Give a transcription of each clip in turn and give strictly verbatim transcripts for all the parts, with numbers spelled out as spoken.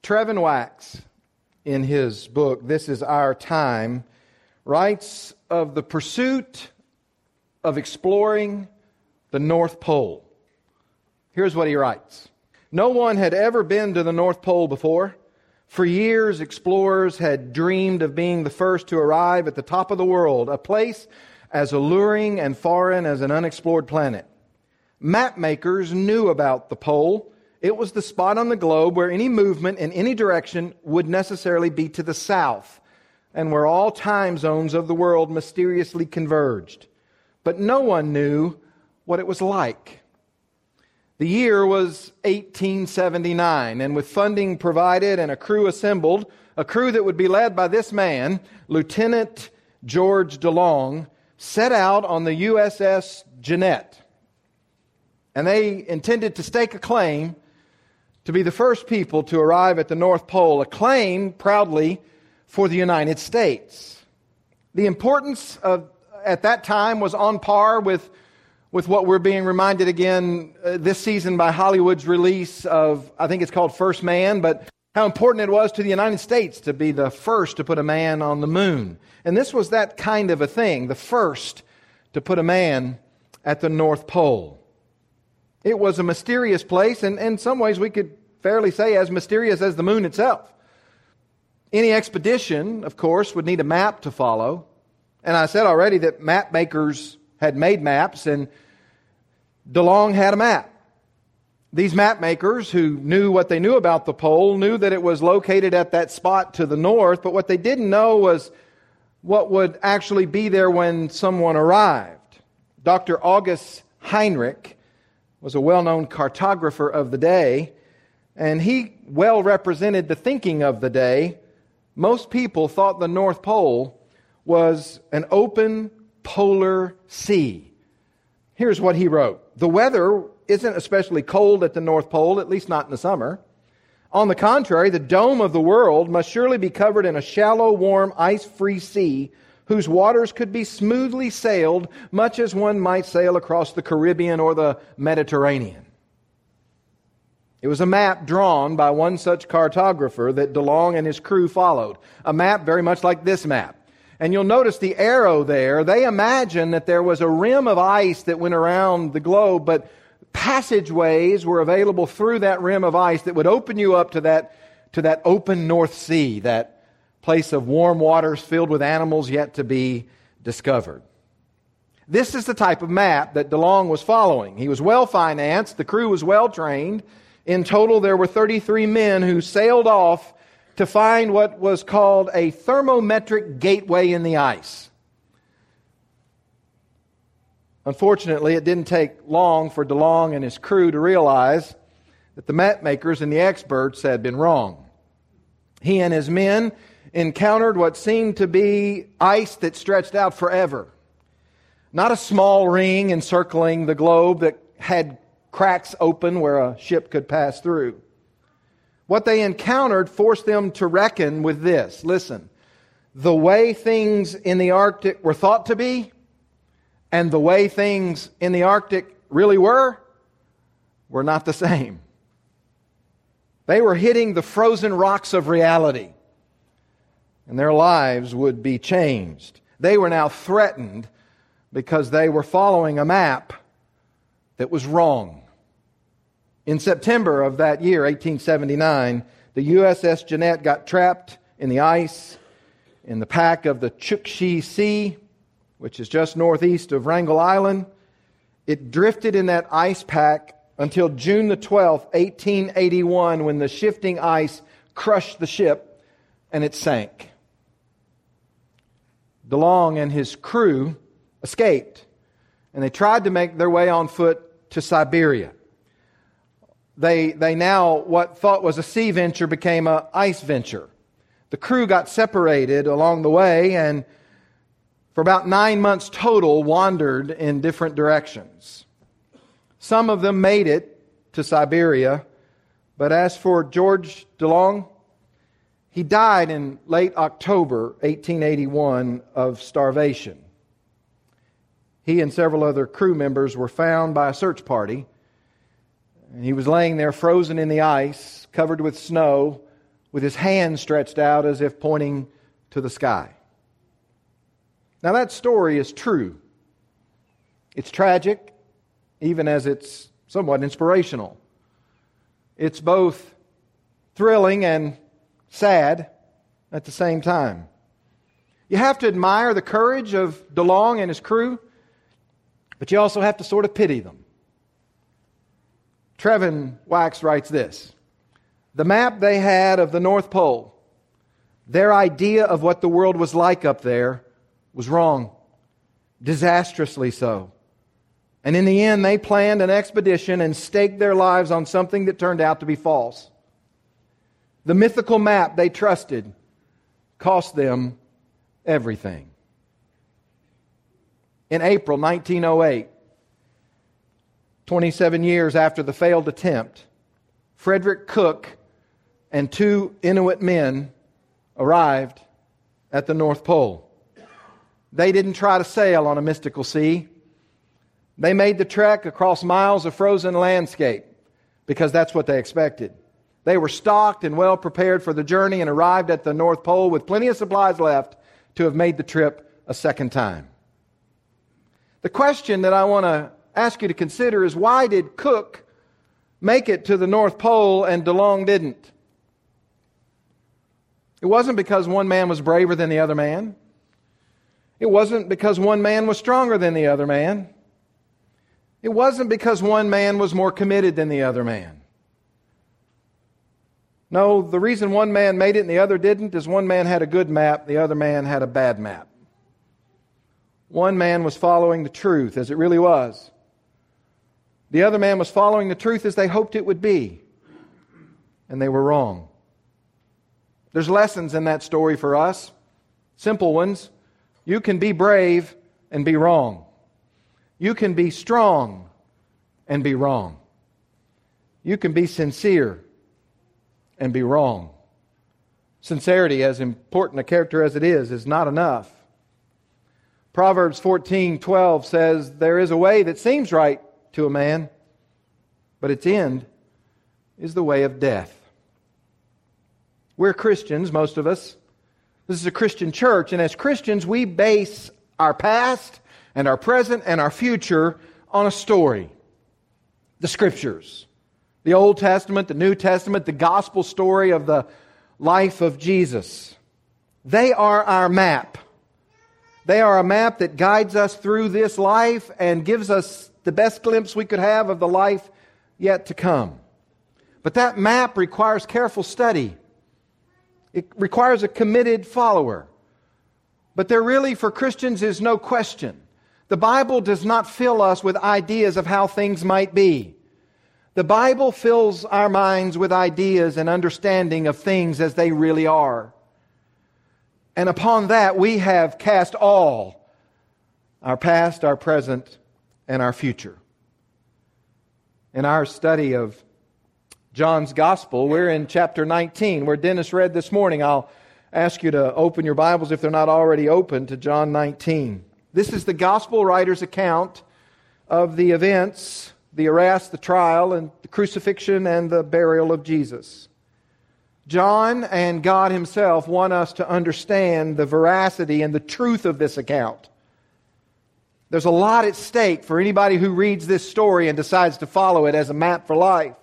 Trevin Wax, in his book, This Is Our Time, writes of the pursuit of exploring the North Pole. Here's what he writes. No one had ever been to the North Pole before. For years, explorers had dreamed of being the first to arrive at the top of the world, a place as alluring and foreign as an unexplored planet. Map makers knew about the pole. It was the spot on the globe where any movement in any direction would necessarily be to the south, and where all time zones of the world mysteriously converged. But no one knew what it was like. The year was eighteen seventy-nine, and with funding provided and a crew assembled, a crew that would be led by this man, Lieutenant George DeLong, set out on the U S S Jeannette. And they intended to stake a claim to be the first people to arrive at the North Pole, a claim proudly for the United States. The importance of at that time was on par with, with what we're being reminded again uh, this season by Hollywood's release of, I think it's called First Man, but how important it was to the United States to be the first to put a man on the moon. And this was that kind of a thing, the first to put a man at the North Pole. It was a mysterious place, and in some ways we could fairly say as mysterious as the moon itself. Any expedition, of course, would need a map to follow. And I said already that map makers had made maps, and DeLong had a map. These map makers, who knew what they knew about the pole, knew that it was located at that spot to the north, but what they didn't know was what would actually be there when someone arrived. Doctor August Heinrich was a well-known cartographer of the day, and he well represented the thinking of the day. Most people thought the North Pole was an open polar sea. Here's what he wrote. The weather isn't especially cold at the North Pole, at least not in the summer. On the contrary, the dome of the world must surely be covered in a shallow, warm, ice-free sea whose waters could be smoothly sailed, much as one might sail across the Caribbean or the Mediterranean. It was a map drawn by one such cartographer that DeLong and his crew followed. A map very much like this map. And you'll notice the arrow there. They imagined that there was a rim of ice that went around the globe, but passageways were available through that rim of ice that would open you up to that, to that open North Sea, that place of warm waters filled with animals yet to be discovered. This is the type of map that DeLong was following. He was well financed. The crew was well trained. In total, there were thirty-three men who sailed off to find what was called a thermometric gateway in the ice. Unfortunately, it didn't take long for DeLong and his crew to realize that the map makers and the experts had been wrong. He and his men encountered what seemed to be ice that stretched out forever. Not a small ring encircling the globe that had cracks open where a ship could pass through. What they encountered forced them to reckon with this. Listen, the way things in the Arctic were thought to be and the way things in the Arctic really were, were not the same. They were hitting the frozen rocks of reality, and their lives would be changed. They were now threatened because they were following a map that was wrong. In September of that year, eighteen seventy-nine, the U S S Jeannette got trapped in the ice in the pack of the Chukchi Sea, which is just northeast of Wrangel Island. It drifted in that ice pack until June the twelfth, eighteen eighty-one, when the shifting ice crushed the ship and it sank. DeLong and his crew escaped, and they tried to make their way on foot to Siberia. They, they now, what thought was a sea venture became an ice venture. The crew got separated along the way, and for about nine months total wandered in different directions. Some of them made it to Siberia, but as for George DeLong, he died in late October eighteen eighty-one of starvation. He and several other crew members were found by a search party, and he was laying there frozen in the ice, covered with snow, with his hand stretched out as if pointing to the sky. Now that story is true. It's tragic, even as it's somewhat inspirational. It's both thrilling and sad at the same time. You have to admire the courage of DeLong and his crew, but you also have to sort of pity them. Trevin Wax writes this: the map they had of the North Pole, their idea of what the world was like up there, was wrong, disastrously so. And in the end, they planned an expedition and staked their lives on something that turned out to be false. The mythical map they trusted cost them everything. In April nineteen oh eight, twenty-seven years after the failed attempt, Frederick Cook and two Inuit men arrived at the North Pole. They didn't try to sail on a mystical sea. They made the trek across miles of frozen landscape because that's what they expected. They were stocked and well prepared for the journey and arrived at the North Pole with plenty of supplies left to have made the trip a second time. The question that I want to ask you to consider is, why did Cook make it to the North Pole and DeLong didn't? It wasn't because one man was braver than the other man. It wasn't because one man was stronger than the other man. It wasn't because one man was more committed than the other man. No, the reason one man made it and the other didn't is one man had a good map, the other man had a bad map. One man was following the truth as it really was. The other man was following the truth as they hoped it would be. And they were wrong. There's lessons in that story for us. Simple ones. You can be brave and be wrong. You can be strong and be wrong. You can be sincere and be wrong. Sincerity, as important a character as it is, is not enough. Proverbs fourteen twelve says, there is a way that seems right to a man, but its end is the way of death. We're Christians, most of us. This is a Christian church, and as Christians, we base our past and our present and our future on a story. The Scriptures. The Old Testament, the New Testament, the gospel story of the life of Jesus. They are our map. They are a map that guides us through this life and gives us the best glimpse we could have of the life yet to come. But that map requires careful study. It requires a committed follower. But there really, for Christians, is no question. The Bible does not fill us with ideas of how things might be. The Bible fills our minds with ideas and understanding of things as they really are. And upon that, we have cast all, our past, our present, and our future. In our study of John's Gospel, we're in chapter nineteen, where Dennis read this morning. I'll ask you to open your Bibles, if they're not already open, to John nineteen. This is the Gospel writer's account of the events, the arrest, the trial, and the crucifixion and the burial of Jesus. John and God Himself want us to understand the veracity and the truth of this account. There's a lot at stake for anybody who reads this story and decides to follow it as a map for life.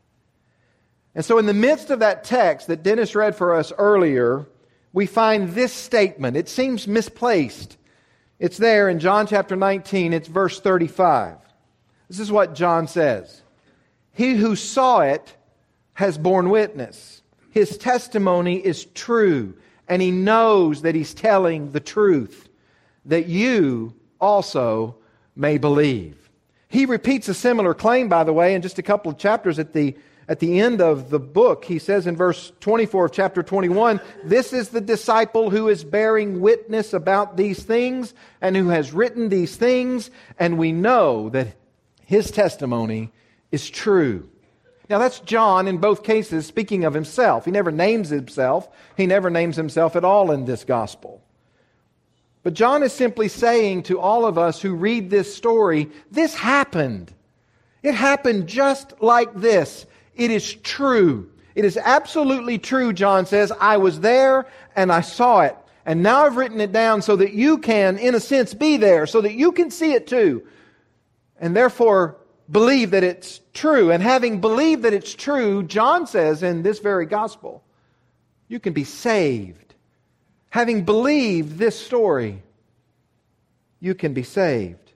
And so in the midst of that text that Dennis read for us earlier, we find this statement. It seems misplaced. It's there in John chapter nineteen. It's verse thirty-five. This is what John says. He who saw it has borne witness. His testimony is true, and he knows that he's telling the truth, that you also may believe. He repeats a similar claim, by the way, in just a couple of chapters at the At the end of the book. He says in verse twenty-four of chapter twenty-one, this is the disciple who is bearing witness about these things and who has written these things, and we know that his testimony is true. Now that's John in both cases speaking of himself. He never names himself. He never names himself at all in this gospel. But John is simply saying to all of us who read this story, this happened. It happened just like this. It is true. It is absolutely true, John says, I was there and I saw it. And now I've written it down so that you can, in a sense, be there, so that you can see it too. And therefore, believe that it's true. And having believed that it's true, John says in this very gospel, you can be saved. Having believed this story, you can be saved.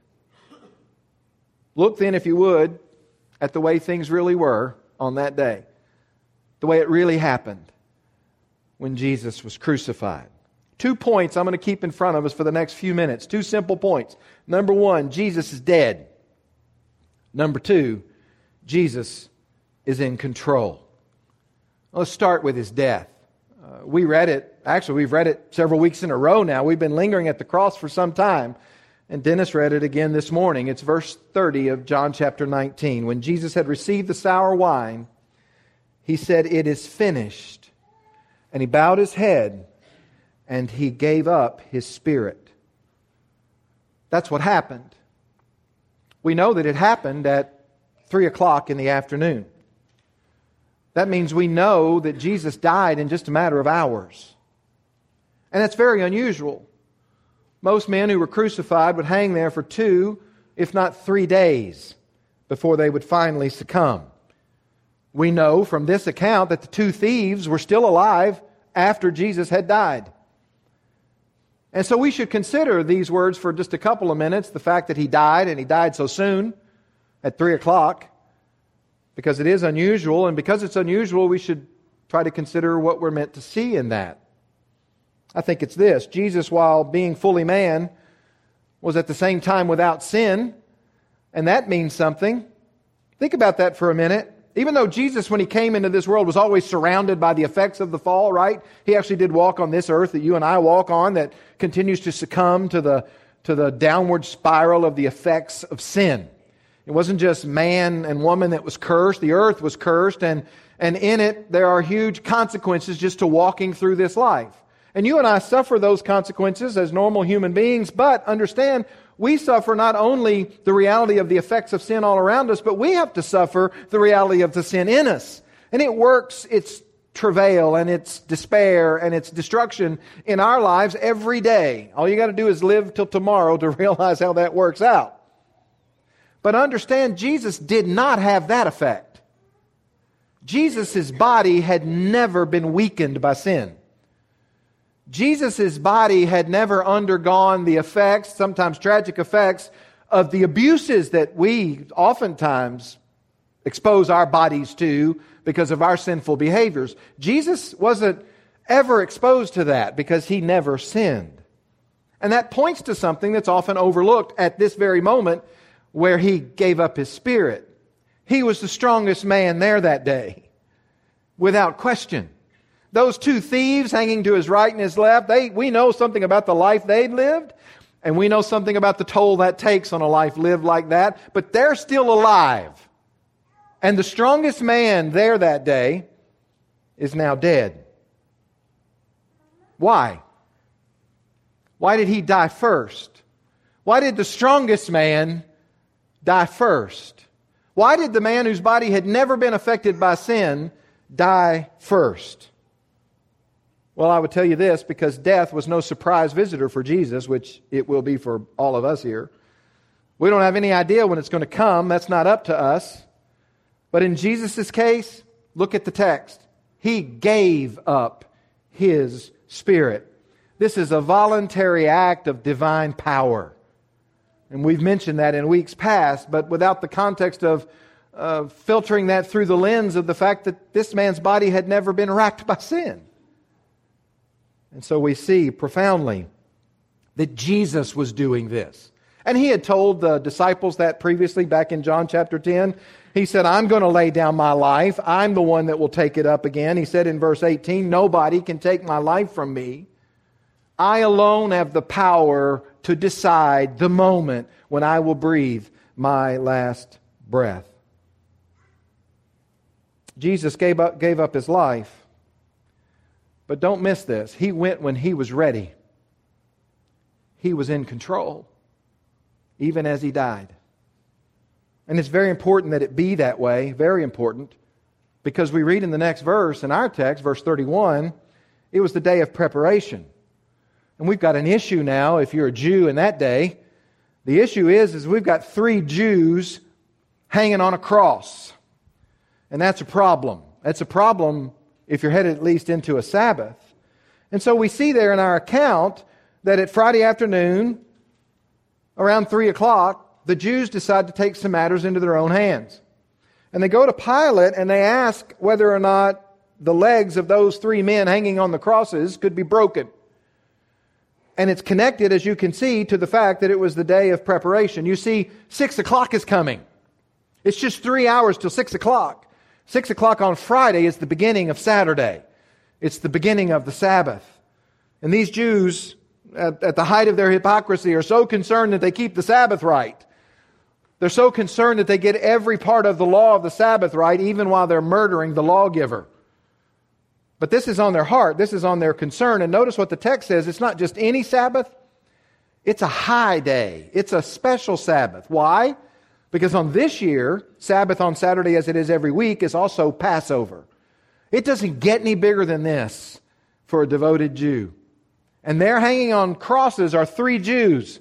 Look then, if you would, at the way things really were on that day. The way it really happened when Jesus was crucified. Two points I'm going to keep in front of us for the next few minutes. Two simple points. Number one, Jesus is dead. Number two, Jesus is in control. Let's start with His death. Uh, we read it, actually we've read it several weeks in a row now. We've been lingering at the cross for some time. And Dennis read it again this morning. It's verse thirty of John chapter nineteen. When Jesus had received the sour wine, He said, "It is finished." And He bowed His head and He gave up His spirit. That's what happened. We know that it happened at three o'clock in the afternoon. That means we know that Jesus died in just a matter of hours. And that's very unusual. Most men who were crucified would hang there for two, if not three days before they would finally succumb. We know from this account that the two thieves were still alive after Jesus had died. And so we should consider these words for just a couple of minutes, the fact that He died, and He died so soon, at three o'clock, because it is unusual, and because it's unusual, we should try to consider what we're meant to see in that. I think it's this: Jesus, while being fully man, was at the same time without sin, and that means something. Think about that for a minute. Even though Jesus, when He came into this world, was always surrounded by the effects of the fall, right? He actually did walk on this earth that you and I walk on, that continues to succumb to the, to the downward spiral of the effects of sin. It wasn't just man and woman that was cursed. The earth was cursed, and, and in it there are huge consequences just to walking through this life. And you and I suffer those consequences as normal human beings, but understand, we suffer not only the reality of the effects of sin all around us, but we have to suffer the reality of the sin in us. And it works its travail and its despair and its destruction in our lives every day. All you got to do is live till tomorrow to realize how that works out. But understand, Jesus did not have that effect. Jesus' body had never been weakened by sin. Jesus' body had never undergone the effects, sometimes tragic effects, of the abuses that we oftentimes expose our bodies to because of our sinful behaviors. Jesus wasn't ever exposed to that because He never sinned. And that points to something that's often overlooked at this very moment where He gave up His spirit. He was the strongest man there that day, without question. Those two thieves hanging to His right and His left, they, we know something about the life they'd lived, and we know something about the toll that takes on a life lived like that, but they're still alive. And the strongest man there that day is now dead. Why? Why did He die first? Why did the strongest man die first? Why did the man whose body had never been affected by sin die first? Well, I would tell you this, because death was no surprise visitor for Jesus, which it will be for all of us here. We don't have any idea when it's going to come. That's not up to us. But in Jesus' case, look at the text. He gave up His spirit. This is a voluntary act of divine power. And we've mentioned that in weeks past, but without the context of uh, filtering that through the lens of the fact that this man's body had never been racked by sin. And so we see profoundly that Jesus was doing this. And He had told the disciples that previously back in John chapter ten. He said, I'm going to lay down my life. I'm the one that will take it up again. He said in verse eighteen, nobody can take my life from me. I alone have the power to decide the moment when I will breathe my last breath. Jesus gave up, gave up His life. But don't miss this. He went when He was ready. He was in control, even as He died. And it's very important that it be that way, very important, Because we read in the next verse, in our text, verse thirty-one, it was the day of preparation. And we've got an issue now, if you're a Jew in that day. The issue is, is we've got three Jews hanging on a cross. And that's a problem. That's a problem if you're headed at least into a Sabbath. And so we see there in our account that at Friday afternoon, around three o'clock, the Jews decide to take some matters into their own hands. And they go to Pilate and they ask whether or not the legs of those three men hanging on the crosses could be broken. And it's connected, as you can see, to the fact that it was the day of preparation. You see, six o'clock is coming. It's just three hours till six o'clock. Six o'clock on Friday is the beginning of Saturday. It's the beginning of the Sabbath. And these Jews, at, at the height of their hypocrisy, are so concerned that they keep the Sabbath right. They're so concerned that they get every part of the law of the Sabbath right, even while they're murdering the lawgiver. But this is on their heart. This is on their concern. And notice what the text says. It's not just any Sabbath. It's a high day. It's a special Sabbath. Why? Because on this year, Sabbath on Saturday, as it is every week, is also Passover. It doesn't get any bigger than this for a devoted Jew. And there hanging on crosses are three Jews,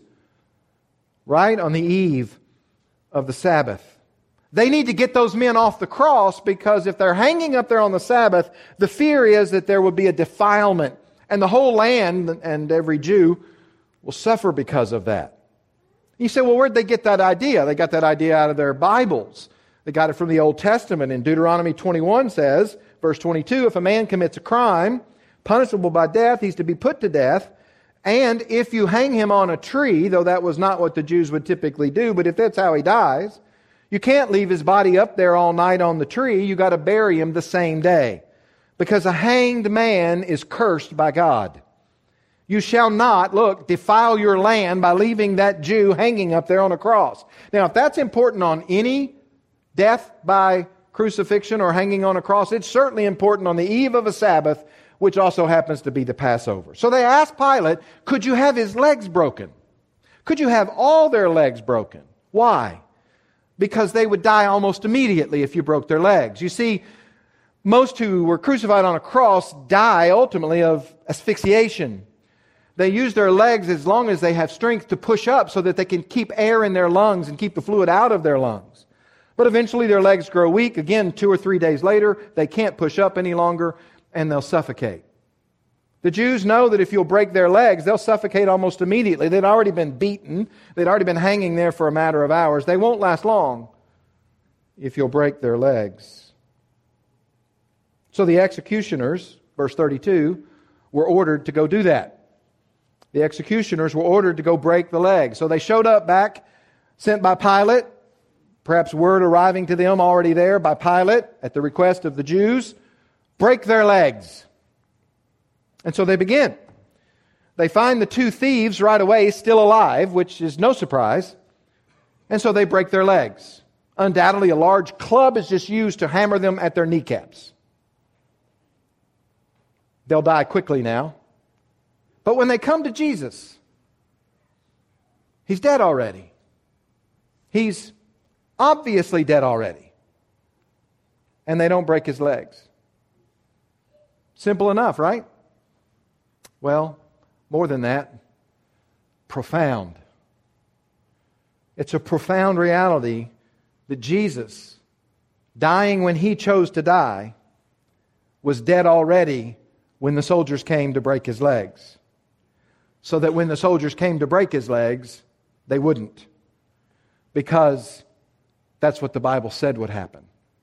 right on the eve of the Sabbath. They need to get those men off the cross, because if they're hanging up there on the Sabbath, the fear is that there would be a defilement. And the whole land and every Jew will suffer because of that. You say, well, where'd they get that idea? They got that idea out of their Bibles. They got it from the Old Testament. In Deuteronomy twenty-one says, verse twenty-two, if a man commits a crime punishable by death, he's to be put to death. And if you hang him on a tree, though that was not what the Jews would typically do, but if that's how he dies, you can't leave his body up there all night on the tree. You got to bury him the same day. Because a hanged man is cursed by God. You shall not, look, defile your land by leaving that Jew hanging up there on a cross. Now, if that's important on any death by crucifixion or hanging on a cross, it's certainly important on the eve of a Sabbath, which also happens to be the Passover. So they asked Pilate, could you have his legs broken? Could you have all their legs broken? Why? Because they would die almost immediately if you broke their legs. You see, most who were crucified on a cross die ultimately of asphyxiation. They use their legs as long as they have strength to push up so that they can keep air in their lungs and keep the fluid out of their lungs. But eventually their legs grow weak. Again, two or three days later, they can't push up any longer and they'll suffocate. The Jews know that if you'll break their legs, they'll suffocate almost immediately. They'd already been beaten. They'd already been hanging there for a matter of hours. They won't last long if you'll break their legs. So the executioners, verse thirty-two, were ordered to go do that. The executioners were ordered to go break the legs. So they showed up back, sent by Pilate, perhaps word arriving to them already there by Pilate at the request of the Jews, break their legs. And so they begin. They find the two thieves right away still alive, which is no surprise. And so they break their legs. Undoubtedly, a large club is just used to hammer them at their kneecaps. They'll die quickly now. But when they come to Jesus, He's dead already. He's obviously dead already. And they don't break His legs. Simple enough, right? Well, more than that, profound. It's a profound reality that Jesus, dying when He chose to die, was dead already when the soldiers came to break His legs. So that when the soldiers came to break His legs, they wouldn't. Because that's what the Bible said would happen.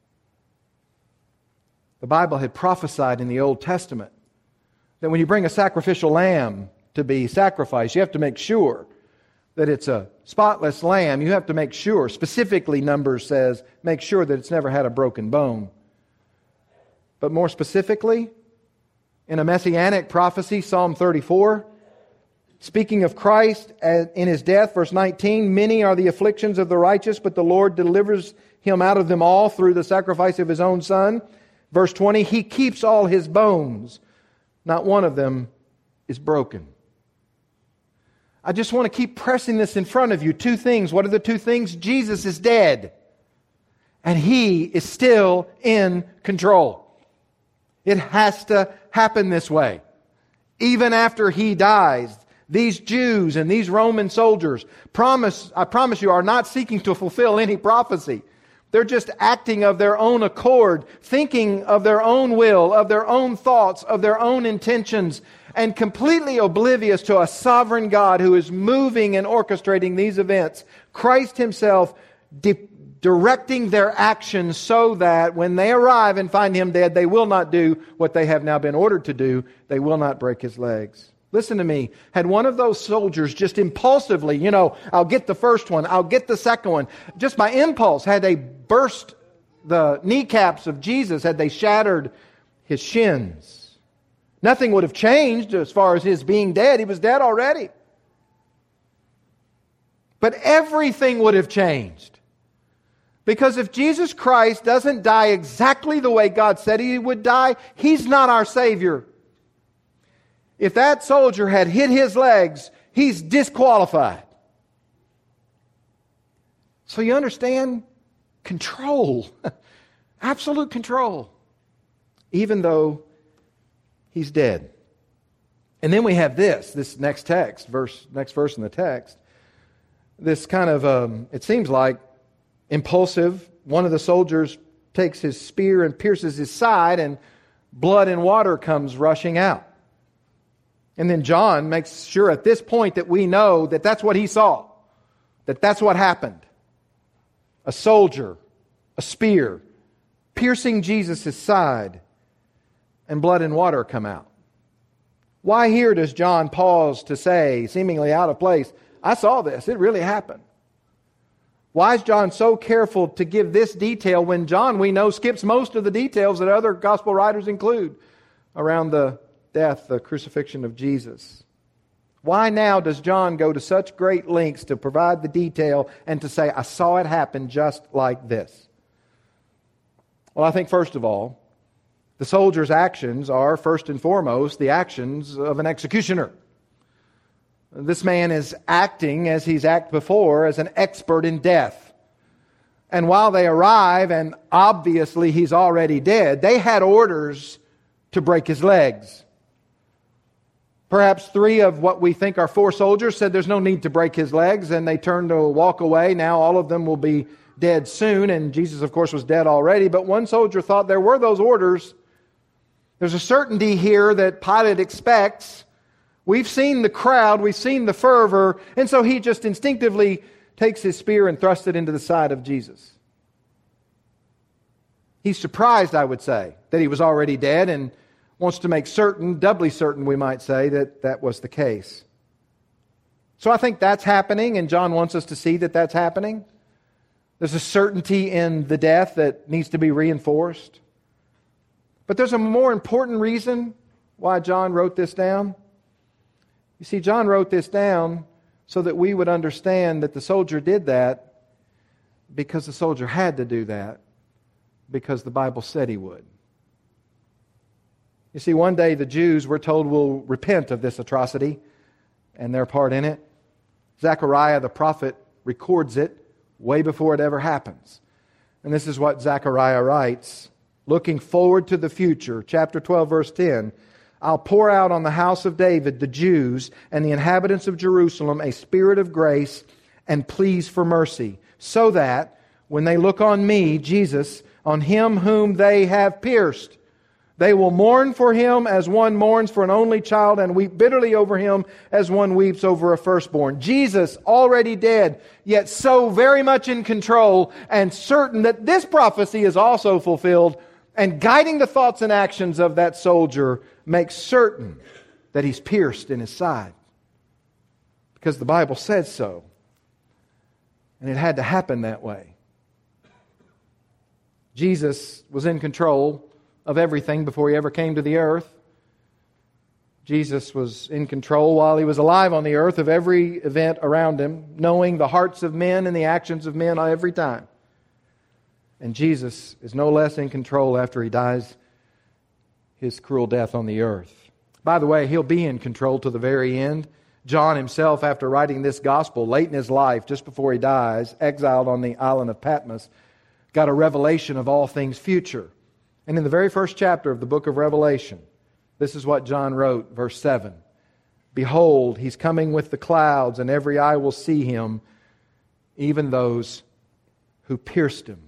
The Bible had prophesied in the Old Testament that when you bring a sacrificial lamb to be sacrificed, you have to make sure that it's a spotless lamb. You have to make sure, specifically Numbers says, make sure that it's never had a broken bone. But more specifically, in a messianic prophecy, Psalm thirty-four, speaking of Christ in His death, verse nineteen, many are the afflictions of the righteous, but the Lord delivers him out of them all through the sacrifice of His own Son. Verse twenty, He keeps all His bones. Not one of them is broken. I just want to keep pressing this in front of you. Two things. What are the two things? Jesus is dead. And He is still in control. It has to happen this way. Even after He dies, these Jews and these Roman soldiers, promise, I promise you, are not seeking to fulfill any prophecy. They're just acting of their own accord, thinking of their own will, of their own thoughts, of their own intentions, and completely oblivious to a sovereign God who is moving and orchestrating these events. Christ Himself di- directing their actions so that when they arrive and find Him dead, they will not do what they have now been ordered to do. They will not break His legs. Listen to me. Had one of those soldiers just impulsively, you know, I'll get the first one, I'll get the second one, just by impulse, had they burst the kneecaps of Jesus, had they shattered His shins, nothing would have changed as far as His being dead. He was dead already. But everything would have changed. Because if Jesus Christ doesn't die exactly the way God said He would die, He's not our Savior. If that soldier had hit his legs, he's disqualified. So you understand? Control. Absolute control. Even though he's dead. And then we have this, this next text, verse, next verse in the text. This kind of, um, it seems like, impulsive. One of the soldiers takes his spear and pierces his side, and blood and water comes rushing out. And then John makes sure at this point that we know that that's what he saw. That that's what happened. A soldier, a spear, piercing Jesus' side, and blood and water come out. Why here does John pause to say, seemingly out of place, I saw this, it really happened? Why is John so careful to give this detail when John, we know, skips most of the details that other gospel writers include around the death, the crucifixion of Jesus? Why now does John go to such great lengths to provide the detail and to say, I saw it happen just like this? Well, I think first of all, the soldier's actions are first and foremost the actions of an executioner. This man is acting as he's acted before as an expert in death. And while they arrive, and obviously he's already dead, they had orders to break his legs. Perhaps three of what we think are four soldiers said there's no need to break his legs, and they turned to walk away. Now all of them will be dead soon, and Jesus, of course, was dead already. But one soldier thought there were those orders. There's a certainty here that Pilate expects. We've seen the crowd, we've seen the fervor, and so he just instinctively takes his spear and thrusts it into the side of Jesus. He's surprised, I would say, that he was already dead, and wants to make certain, doubly certain we might say, that that was the case. So I think that's happening, and John wants us to see that that's happening. There's a certainty in the death that needs to be reinforced. But there's a more important reason why John wrote this down. You see, John wrote this down so that we would understand that the soldier did that because the soldier had to do that because the Bible said he would. You see, one day the Jews, we're told, will repent of this atrocity and their part in it. Zechariah the prophet records it way before it ever happens. And this is what Zechariah writes, looking forward to the future, chapter twelve, verse ten. I'll pour out on the house of David, the Jews, and the inhabitants of Jerusalem a spirit of grace and pleas for mercy, so that when they look on me, Jesus, on Him whom they have pierced, they will mourn for Him as one mourns for an only child and weep bitterly over Him as one weeps over a firstborn. Jesus, already dead, yet so very much in control and certain that this prophecy is also fulfilled, and guiding the thoughts and actions of that soldier makes certain that he's pierced in his side. Because the Bible says so. And it had to happen that way. Jesus was in control of everything before He ever came to the earth. Jesus was in control while He was alive on the earth of every event around Him, knowing the hearts of men and the actions of men every time. And Jesus is no less in control after He dies His cruel death on the earth. By the way, He'll be in control to the very end. John himself, after writing this gospel late in his life, just before he dies, exiled on the island of Patmos, got a revelation of all things future. And in the very first chapter of the book of Revelation, this is what John wrote, verse seven. Behold, He's coming with the clouds, and every eye will see Him, even those who pierced Him.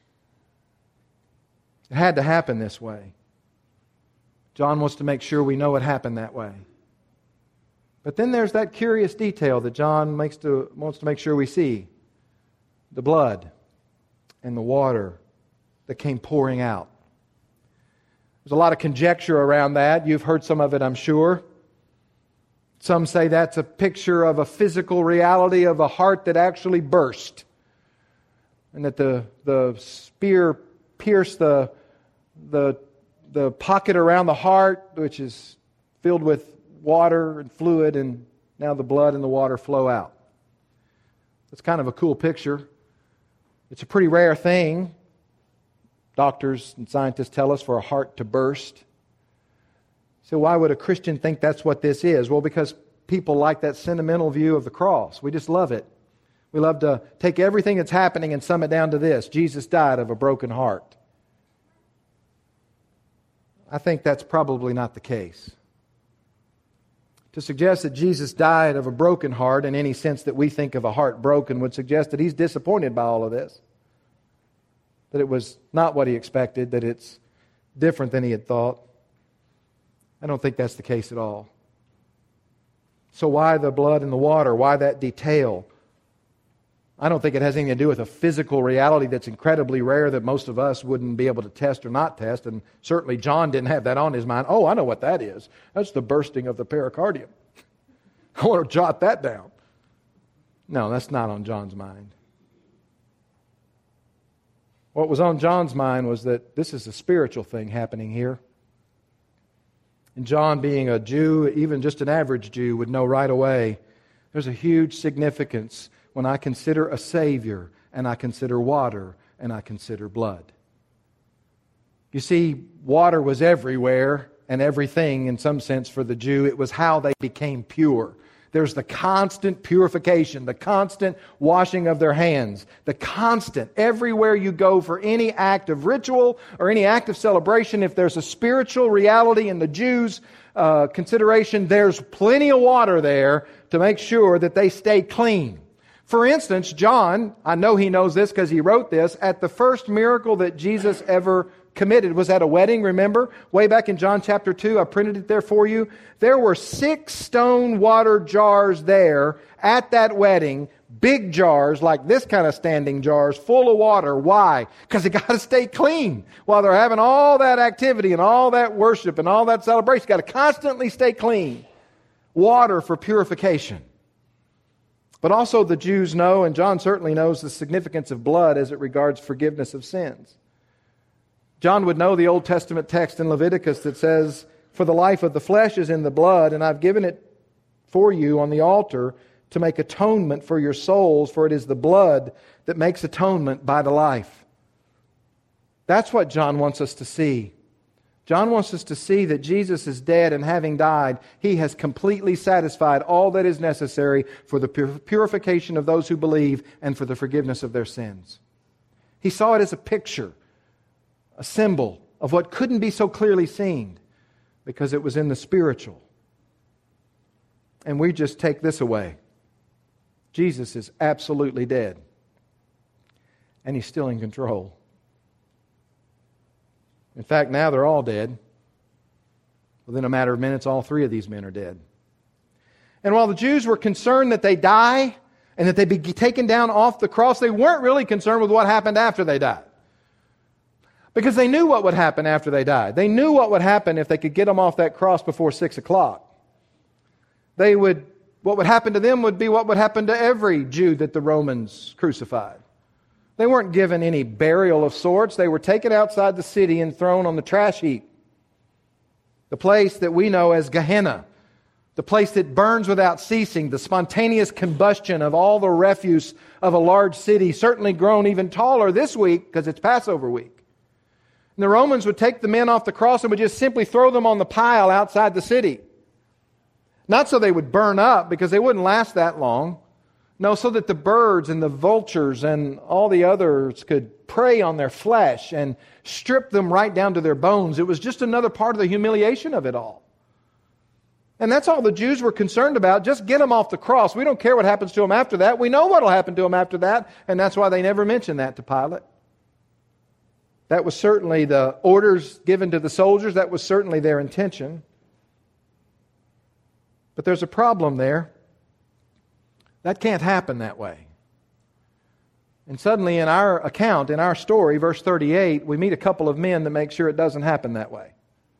It had to happen this way. John wants to make sure we know it happened that way. But then there's that curious detail that John makes to, wants to make sure we see. The blood and the water that came pouring out. There's a lot of conjecture around that. You've heard some of it, I'm sure. Some say that's a picture of a physical reality of a heart that actually burst. And that the, the spear pierced the, the, the pocket around the heart, which is filled with water and fluid, and now the blood and the water flow out. It's kind of a cool picture. It's a pretty rare thing, doctors and scientists tell us, for a heart to burst. So why would a Christian think that's what this is? Well, because people like that sentimental view of the cross. We just love it. We love to take everything that's happening and sum it down to this: Jesus died of a broken heart. I think that's probably not the case. To suggest that Jesus died of a broken heart in any sense that we think of a heart broken would suggest that He's disappointed by all of this. That it was not what He expected, that it's different than He had thought. I don't think that's the case at all. So why the blood and the water? Why that detail? I don't think it has anything to do with a physical reality that's incredibly rare that most of us wouldn't be able to test or not test. And certainly John didn't have that on his mind. Oh, I know what that is. That's the bursting of the pericardium. I want to jot that down. No, that's not on John's mind. What was on John's mind was that this is a spiritual thing happening here. And John, being a Jew, even just an average Jew, would know right away there's a huge significance when I consider a Savior, and I consider water, and I consider blood. You see, water was everywhere and everything in some sense for the Jew. It was how they became pure. There's the constant purification, the constant washing of their hands, the constant, everywhere you go for any act of ritual or any act of celebration, if there's a spiritual reality in the Jews' uh, consideration, there's plenty of water there to make sure that they stay clean. For instance, John, I know he knows this because he wrote this, at the first miracle that Jesus ever committed was at a wedding, remember? Way back in John chapter two, I printed it there for you. There were six stone water jars there at that wedding, big jars, like this kind of standing jars, full of water. Why? Because they got to stay clean. While they're having all that activity and all that worship and all that celebration, got to constantly stay clean. Water for purification. But also the Jews know, and John certainly knows, the significance of blood as it regards forgiveness of sins. John would know the Old Testament text in Leviticus that says, "For the life of the flesh is in the blood, and I've given it for you on the altar to make atonement for your souls, for it is the blood that makes atonement by the life." That's what John wants us to see. John wants us to see that Jesus is dead, and having died, He has completely satisfied all that is necessary for the purification of those who believe and for the forgiveness of their sins. He saw it as a picture, a symbol of what couldn't be so clearly seen because it was in the spiritual. And we just take this away. Jesus is absolutely dead, and He's still in control. In fact, now they're all dead. Within a matter of minutes, all three of these men are dead. And while the Jews were concerned that they die and that they be taken down off the cross, they weren't really concerned with what happened after they died. Because they knew what would happen after they died. They knew what would happen if they could get them off that cross before six o'clock. They would, what would happen to them would be what would happen to every Jew that the Romans crucified. They weren't given any burial of sorts. They were taken outside the city and thrown on the trash heap. The place that we know as Gehenna. The place that burns without ceasing. The spontaneous combustion of all the refuse of a large city. Certainly grown even taller this week because it's Passover week. And the Romans would take the men off the cross and would just simply throw them on the pile outside the city. Not so they would burn up, because they wouldn't last that long. No, so that the birds and the vultures and all the others could prey on their flesh and strip them right down to their bones. It was just another part of the humiliation of it all. And that's all the Jews were concerned about. Just get him off the cross. We don't care what happens to him after that. We know what will happen to him after that. And that's why they never mentioned that to Pilate. That was certainly the orders given to the soldiers. That was certainly their intention. But there's a problem there. That can't happen that way. And suddenly in our account, in our story, verse thirty-eight, we meet a couple of men that make sure it doesn't happen that way.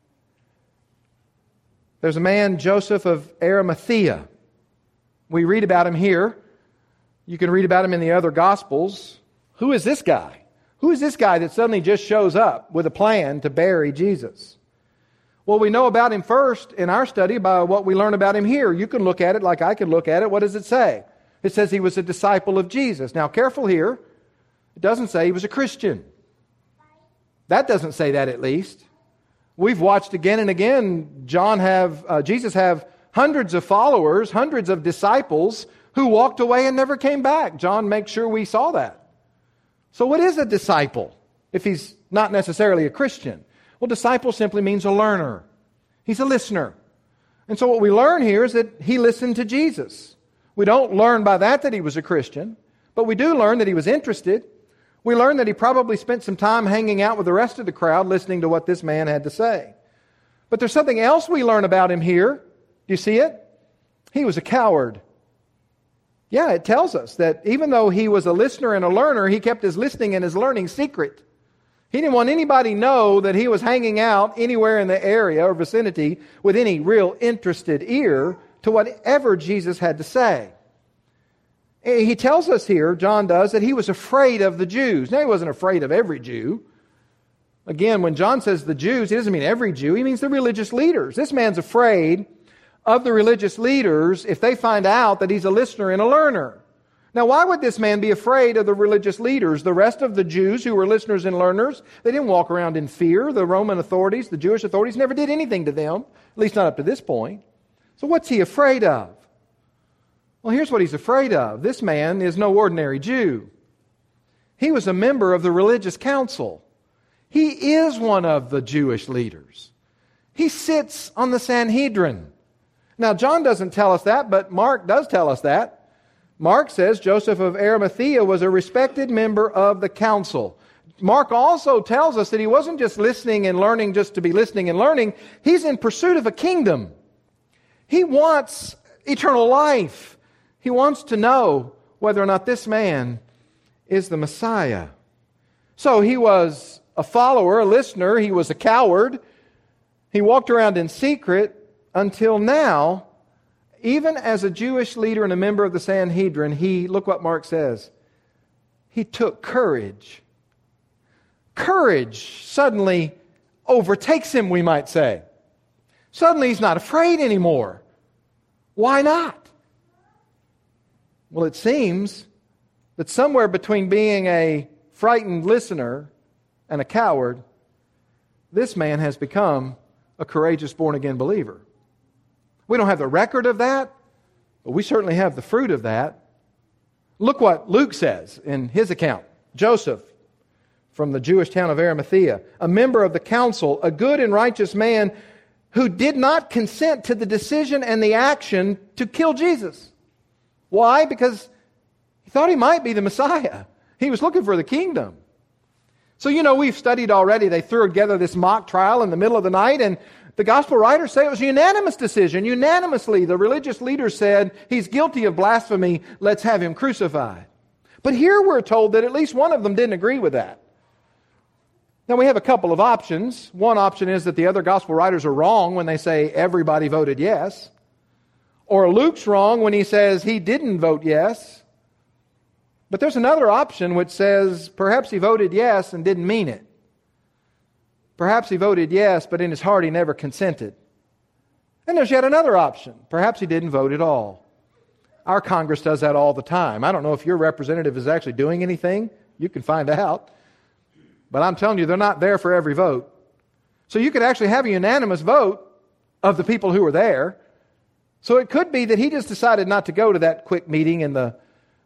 There's a man, Joseph of Arimathea. We read about him here. You can read about him in the other Gospels. Who is this guy? Who is this guy that suddenly just shows up with a plan to bury Jesus? Well, we know about him first in our study by what we learn about him here. You can look at it like I can look at it. What does it say? It says he was a disciple of Jesus. Now, careful here. It doesn't say he was a Christian. That doesn't say that, at least. We've watched again and again John have uh, Jesus have hundreds of followers, hundreds of disciples who walked away and never came back. John makes sure we saw that. So what is a disciple if he's not necessarily a Christian? Well, disciple simply means a learner. He's a listener. And so what we learn here is that he listened to Jesus. We don't learn by that that he was a Christian, but we do learn that he was interested. We learn that he probably spent some time hanging out with the rest of the crowd listening to what this man had to say. But there's something else we learn about him here. Do you see it? He was a coward. Yeah, it tells us that even though he was a listener and a learner, he kept his listening and his learning secret. He didn't want anybody to know that he was hanging out anywhere in the area or vicinity with any real interested ear to whatever Jesus had to say. He tells us here, John does, that he was afraid of the Jews. Now, he wasn't afraid of every Jew. Again, when John says the Jews, he doesn't mean every Jew. He means the religious leaders. This man's afraid of the religious leaders if they find out that he's a listener and a learner. Now, why would this man be afraid of the religious leaders? The rest of the Jews who were listeners and learners, they didn't walk around in fear. The Roman authorities, the Jewish authorities, never did anything to them, at least not up to this point. So what's he afraid of? Well, here's what he's afraid of. This man is no ordinary Jew. He was a member of the religious council. He is one of the Jewish leaders. He sits on the Sanhedrin. Now, John doesn't tell us that, but Mark does tell us that. Mark says Joseph of Arimathea was a respected member of the council. Mark also tells us that he wasn't just listening and learning just to be listening and learning. He's in pursuit of a kingdom. He wants eternal life. He wants to know whether or not this man is the Messiah. So he was a follower, a listener. He was a coward. He walked around in secret until now. Even as a Jewish leader and a member of the Sanhedrin, he, look what Mark says, he took courage. Courage suddenly overtakes him, we might say. Suddenly he's not afraid anymore. Why not? Well, it seems that somewhere between being a frightened listener and a coward, this man has become a courageous born-again believer. We don't have the record of that, but we certainly have the fruit of that. Look what Luke says in his account. Joseph, from the Jewish town of Arimathea, a member of the council, a good and righteous man who did not consent to the decision and the action to kill Jesus. Why? Because he thought he might be the Messiah. He was looking for the kingdom. So, you know, we've studied already. They threw together this mock trial in the middle of the night, and the gospel writers say it was a unanimous decision. Unanimously, the religious leaders said, he's guilty of blasphemy. Let's have him crucified. But here we're told that at least one of them didn't agree with that. Now, we have a couple of options. One option is that the other gospel writers are wrong when they say everybody voted yes. Or Luke's wrong when he says he didn't vote yes. But there's another option which says perhaps he voted yes and didn't mean it. Perhaps he voted yes, but in his heart he never consented. And there's yet another option. Perhaps he didn't vote at all. Our Congress does that all the time. I don't know if your representative is actually doing anything. You can find out. But I'm telling you, they're not there for every vote. So you could actually have a unanimous vote of the people who were there. So it could be that he just decided not to go to that quick meeting in the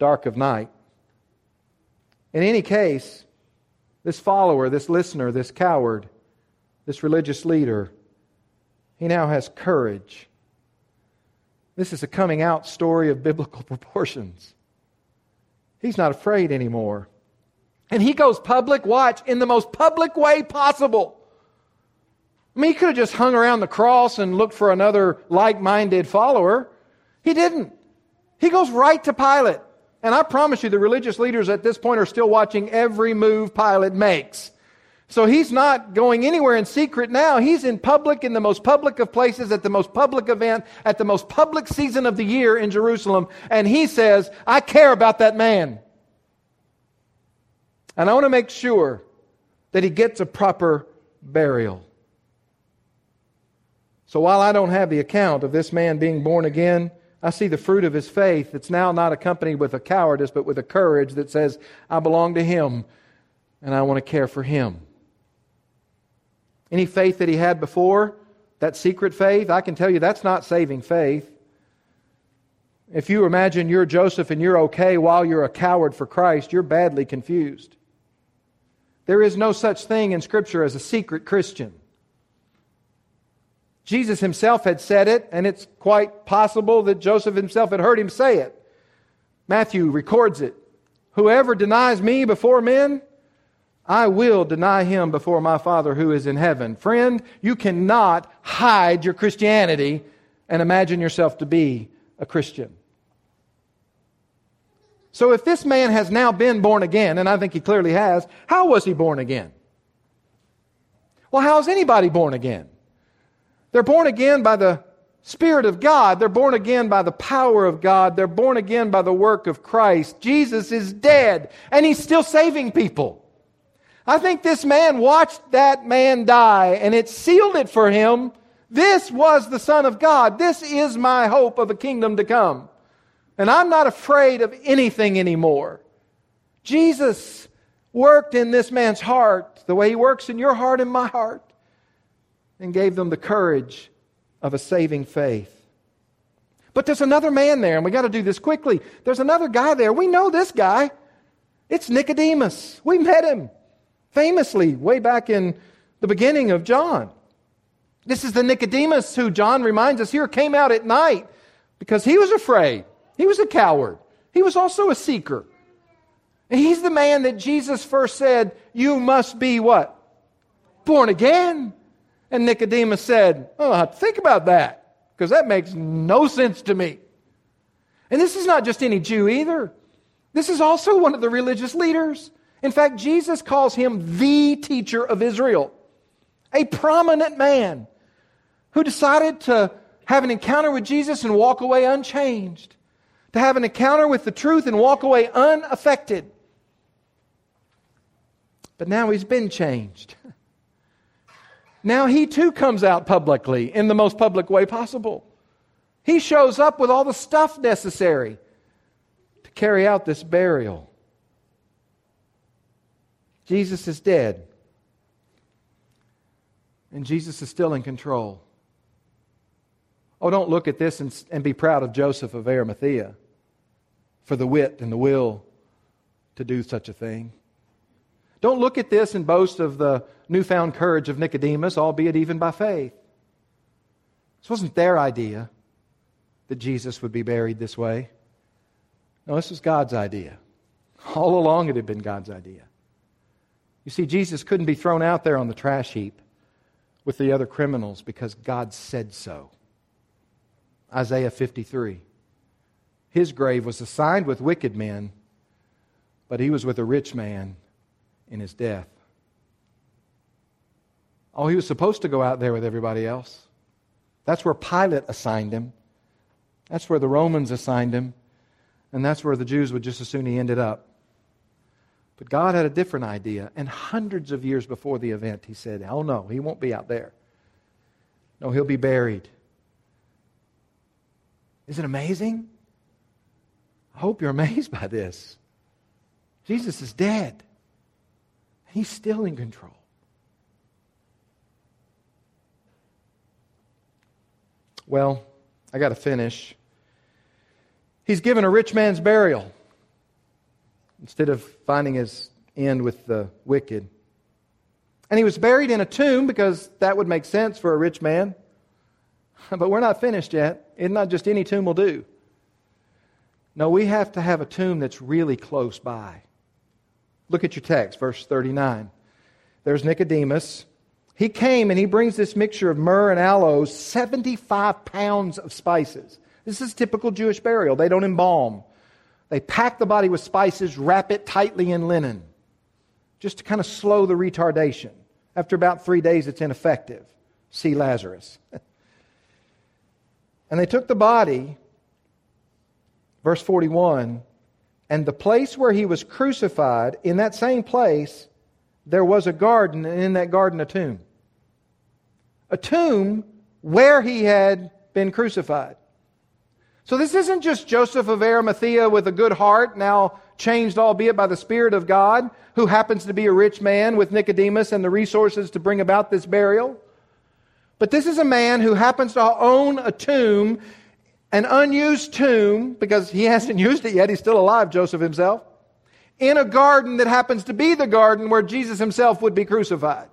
dark of night. In any case, this follower, this listener, this coward, this religious leader, he now has courage. This is a coming out story of biblical proportions. He's not afraid anymore. And he goes public, watch, in the most public way possible. I mean, he could have just hung around the cross and looked for another like-minded follower. He didn't. He goes right to Pilate. And I promise you, the religious leaders at this point are still watching every move Pilate makes. So he's not going anywhere in secret now. He's in public, in the most public of places, at the most public event, at the most public season of the year in Jerusalem. And he says, I care about that man. And I want to make sure that he gets a proper burial. So while I don't have the account of this man being born again, I see the fruit of his faith that's now not accompanied with a cowardice, but with a courage that says, I belong to him and I want to care for him. Any faith that he had before, that secret faith, I can tell you that's not saving faith. If you imagine you're Joseph and you're okay while you're a coward for Christ, you're badly confused. There is no such thing in Scripture as a secret Christian. Jesus himself had said it, and it's quite possible that Joseph himself had heard him say it. Matthew records it. Whoever denies me before men, I will deny him before my Father who is in heaven. Friend, you cannot hide your Christianity and imagine yourself to be a Christian. So if this man has now been born again, and I think he clearly has, how was he born again? Well, how is anybody born again? They're born again by the Spirit of God. They're born again by the power of God. They're born again by the work of Christ. Jesus is dead, and He's still saving people. I think this man watched that man die, and it sealed it for him. This was the Son of God. This is my hope of a kingdom to come. And I'm not afraid of anything anymore. Jesus worked in this man's heart the way He works in your heart and my heart, and gave them the courage of a saving faith. But there's another man there, and we got to do this quickly. There's another guy there. We know this guy. It's Nicodemus. We met him famously way back in the beginning of John. This is the Nicodemus who John reminds us here came out at night because he was afraid. He was a coward. He was also a seeker. And he's the man that Jesus first said, you must be what? Born again. And Nicodemus said, oh, think about that, because that makes no sense to me. And this is not just any Jew either. This is also one of the religious leaders. In fact, Jesus calls him the teacher of Israel, a prominent man who decided to have an encounter with Jesus and walk away unchanged, to have an encounter with the truth and walk away unaffected. But now he's been changed. Now he too comes out publicly in the most public way possible. He shows up with all the stuff necessary to carry out this burial. Jesus is dead. And Jesus is still in control. Oh, don't look at this and, and be proud of Joseph of Arimathea for the wit and the will to do such a thing. Don't look at this and boast of the newfound courage of Nicodemus, albeit even by faith. This wasn't their idea that Jesus would be buried this way. No, this was God's idea. All along it had been God's idea. You see, Jesus couldn't be thrown out there on the trash heap with the other criminals because God said so. Isaiah fifty-three. His grave was assigned with wicked men, but he was with a rich man in his death. Oh, he was supposed to go out there with everybody else. That's where Pilate assigned him. That's where the Romans assigned him. And that's where the Jews would just as soon he ended up. But God had a different idea. And hundreds of years before the event, He said, oh no, He won't be out there. No, He'll be buried. Isn't it amazing? I hope you're amazed by this. Jesus is dead. He's still in control. Well, I got to finish. He's given a rich man's burial. instead of finding his end with the wicked. And he was buried in a tomb because that would make sense for a rich man. But we're not finished yet. It's not just any tomb will do. No, we have to have a tomb that's really close by. Look at your text, verse thirty-nine. There's Nicodemus. He came and he brings this mixture of myrrh and aloes, seventy-five pounds of spices. This is typical Jewish burial. They don't embalm. They pack the body with spices, wrap it tightly in linen, just to kind of slow the retardation. After about three days, it's ineffective. See Lazarus. And they took the body, verse forty-one, and the place where he was crucified, in that same place, there was a garden, and in that garden a tomb. A tomb where he had been crucified. So this isn't just Joseph of Arimathea with a good heart, now changed albeit by the Spirit of God, who happens to be a rich man with Nicodemus and the resources to bring about this burial. But this is a man who happens to own a tomb, an unused tomb, because he hasn't used it yet, he's still alive, Joseph himself, in a garden that happens to be the garden where Jesus himself would be crucified.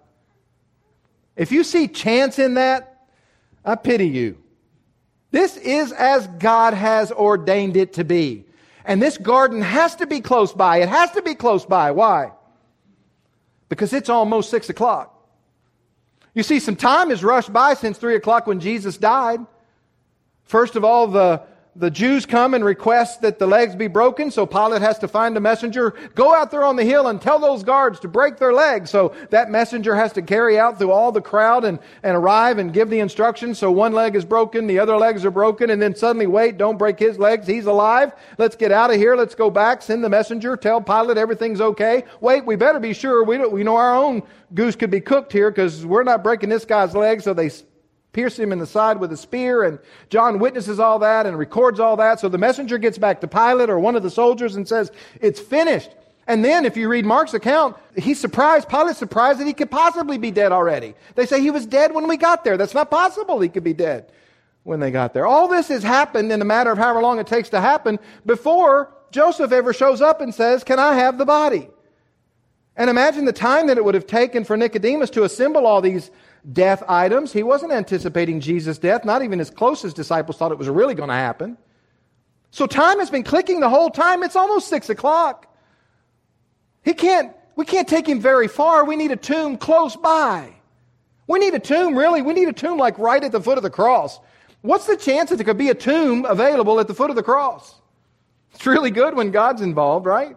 If you see chance in that, I pity you. This is as God has ordained it to be. And this garden has to be close by. It has to be close by. Why? Because it's almost six o'clock. You see, some time has rushed by since three o'clock when Jesus died. First of all, the, the Jews come and request that the legs be broken, so Pilate has to find a messenger. Go out there on the hill and tell those guards to break their legs. So that messenger has to carry out through all the crowd and, and arrive and give the instructions. So one leg is broken, the other legs are broken, and then suddenly, wait, don't break his legs. He's alive. Let's get out of here. Let's go back. Send the messenger. Tell Pilate everything's okay. Wait, we better be sure. We, don't, we know our own goose could be cooked here because we're not breaking this guy's legs. So they pierce him in the side with a spear, and John witnesses all that and records all that. So the messenger gets back to Pilate or one of the soldiers and says, it's finished. And then if you read Mark's account, he's surprised, Pilate's surprised that he could possibly be dead already. They say he was dead when we got there. That's not possible he could be dead when they got there. All this has happened in a matter of however long it takes to happen before Joseph ever shows up and says, can I have the body? And imagine the time that it would have taken for Nicodemus to assemble all these death items. He wasn't anticipating Jesus' death. Not even his closest disciples thought it was really going to happen. So time has been clicking the whole time. It's almost six o'clock. He can't, we can't take him very far. We need a tomb close by. We need a tomb, really. We need a tomb like right at the foot of the cross. What's the chance that there could be a tomb available at the foot of the cross? It's really good when God's involved, right?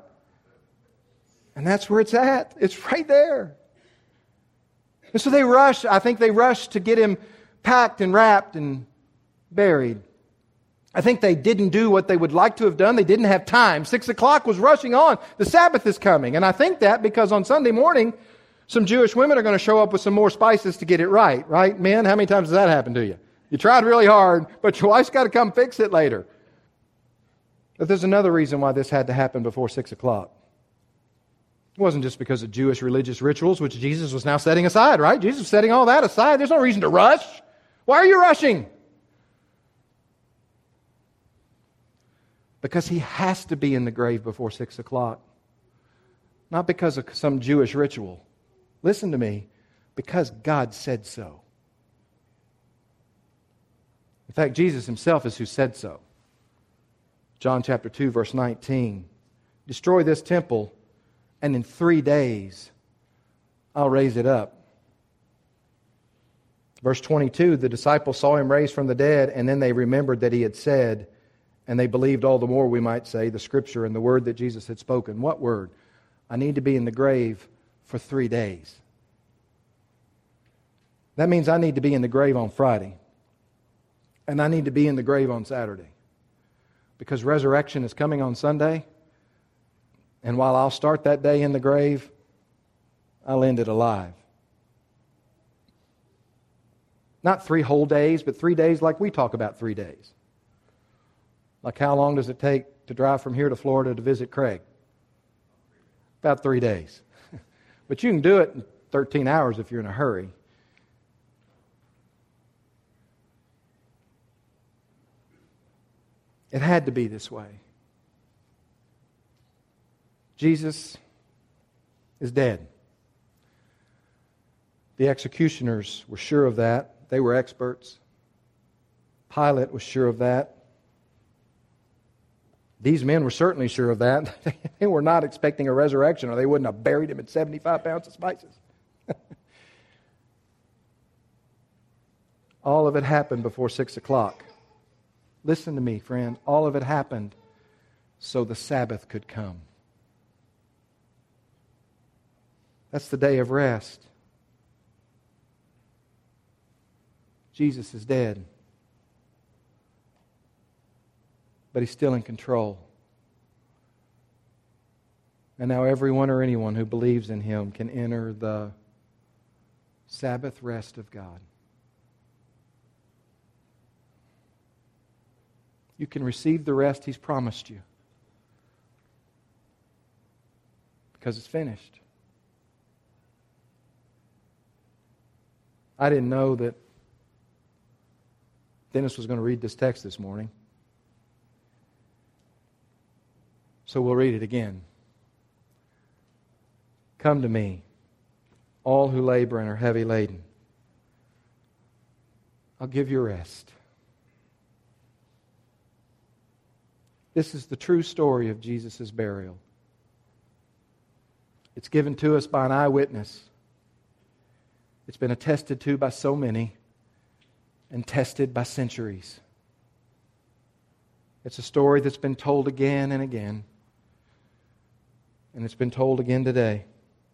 And that's where it's at. It's right there. And so they rushed, I think they rushed to get him packed and wrapped and buried. I think they didn't do what they would like to have done. They didn't have time. Six o'clock was rushing on. The Sabbath is coming. And I think that because on Sunday morning, some Jewish women are going to show up with some more spices to get it right. Right, men? How many times does that happen to you? You tried really hard, but your wife's got to come fix it later. But there's another reason why this had to happen before six o'clock. It wasn't just because of Jewish religious rituals, which Jesus was now setting aside, right? Jesus was setting all that aside. There's no reason to rush. Why are you rushing? Because he has to be in the grave before six o'clock. Not because of some Jewish ritual. Listen to me. Because God said so. In fact, Jesus himself is who said so. John chapter two, verse nineteen. Destroy this temple, and in three days, I'll raise it up. Verse twenty-two, the disciples saw him raised from the dead, and then they remembered that he had said, and they believed all the more, we might say, the Scripture and the word that Jesus had spoken. What word? I need to be in the grave for three days. That means I need to be in the grave on Friday. And I need to be in the grave on Saturday. Because resurrection is coming on Sunday. And while I'll start that day in the grave, I'll end it alive. Not three whole days, but three days like we talk about three days. Like how long does it take to drive from here to Florida to visit Craig? About three days. But you can do it in thirteen hours if you're in a hurry. It had to be this way. Jesus is dead. The executioners were sure of that. They were experts. Pilate was sure of that. These men were certainly sure of that. They were not expecting a resurrection, or they wouldn't have buried him in seventy-five pounds of spices. All of it happened before six o'clock. Listen to me, friend. All of it happened so the Sabbath could come. That's the day of rest. Jesus is dead. But He's still in control. And now everyone or anyone who believes in Him can enter the Sabbath rest of God. You can receive the rest He's promised you. Because it's finished. I didn't know that Dennis was going to read this text this morning. So we'll read it again. Come to me, all who labor and are heavy laden. I'll give you rest. This is the true story of Jesus' burial. It's given to us by an eyewitness. It's been attested to by so many and tested by centuries. It's a story that's been told again and again. And it's been told again today.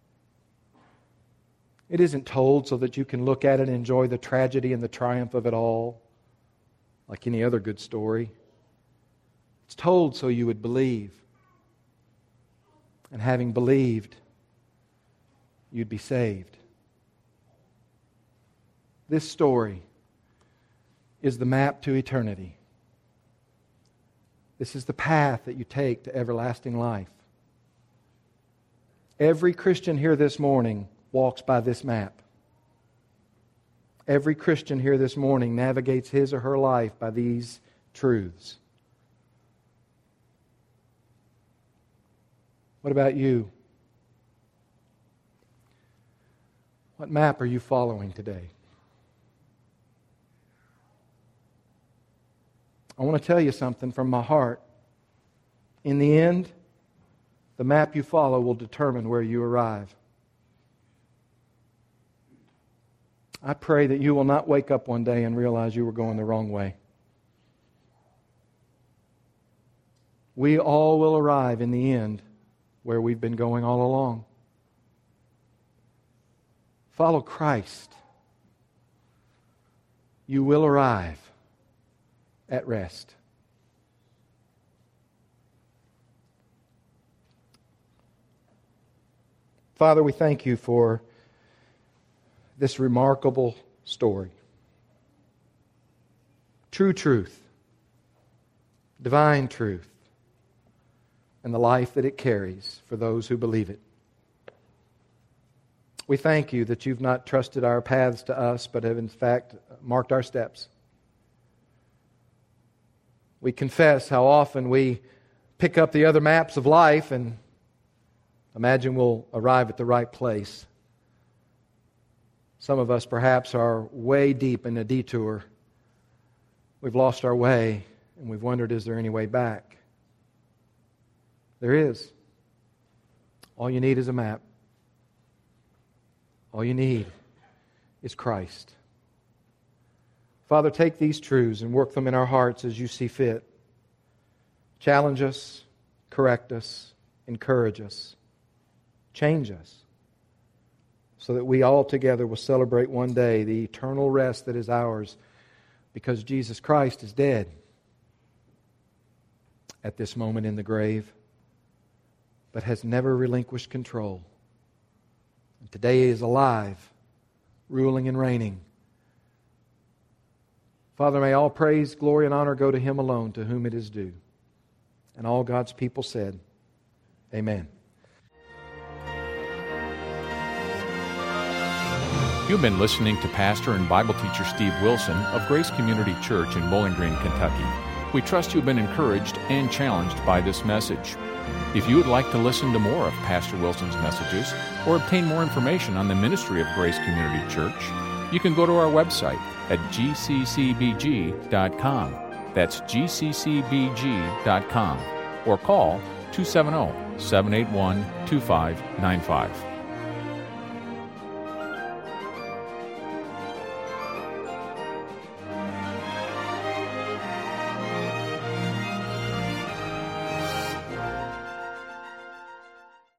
It isn't told so that you can look at it and enjoy the tragedy and the triumph of it all, like any other good story. It's told so you would believe. And having believed, you'd be saved. This story is the map to eternity. This is the path that you take to everlasting life. Every Christian here this morning walks by this map. Every Christian here this morning navigates his or her life by these truths. What about you? What map are you following today? I want to tell you something from my heart. In the end, the map you follow will determine where you arrive. I pray that you will not wake up one day and realize you were going the wrong way. We all will arrive in the end where we've been going all along. Follow Christ. You will arrive at rest. Father, we thank you for this remarkable story. True truth, divine truth, and the life that it carries for those who believe it. We thank you that you've not trusted our paths to us, but have in fact marked our steps. We confess how often we pick up the other maps of life and imagine we'll arrive at the right place. Some of us perhaps are way deep in a detour. We've lost our way and we've wondered, is there any way back? There is. All you need is a map. All you need is Christ. Father, take these truths and work them in our hearts as you see fit. Challenge us, correct us, encourage us, change us, so that we all together will celebrate one day the eternal rest that is ours because Jesus Christ is dead at this moment in the grave, but has never relinquished control. And today He is alive, ruling and reigning. Father, may all praise, glory, and honor go to Him alone, to whom it is due. And all God's people said, Amen. You've been listening to pastor and Bible teacher Steve Wilson of Grace Community Church in Bowling Green, Kentucky. We trust you've been encouraged and challenged by this message. If you would like to listen to more of Pastor Wilson's messages or obtain more information on the ministry of Grace Community Church, you can go to our website at g c c b g dot com. That's g c c b g dot com. Or call two seven zero, seven eight one, two five nine five.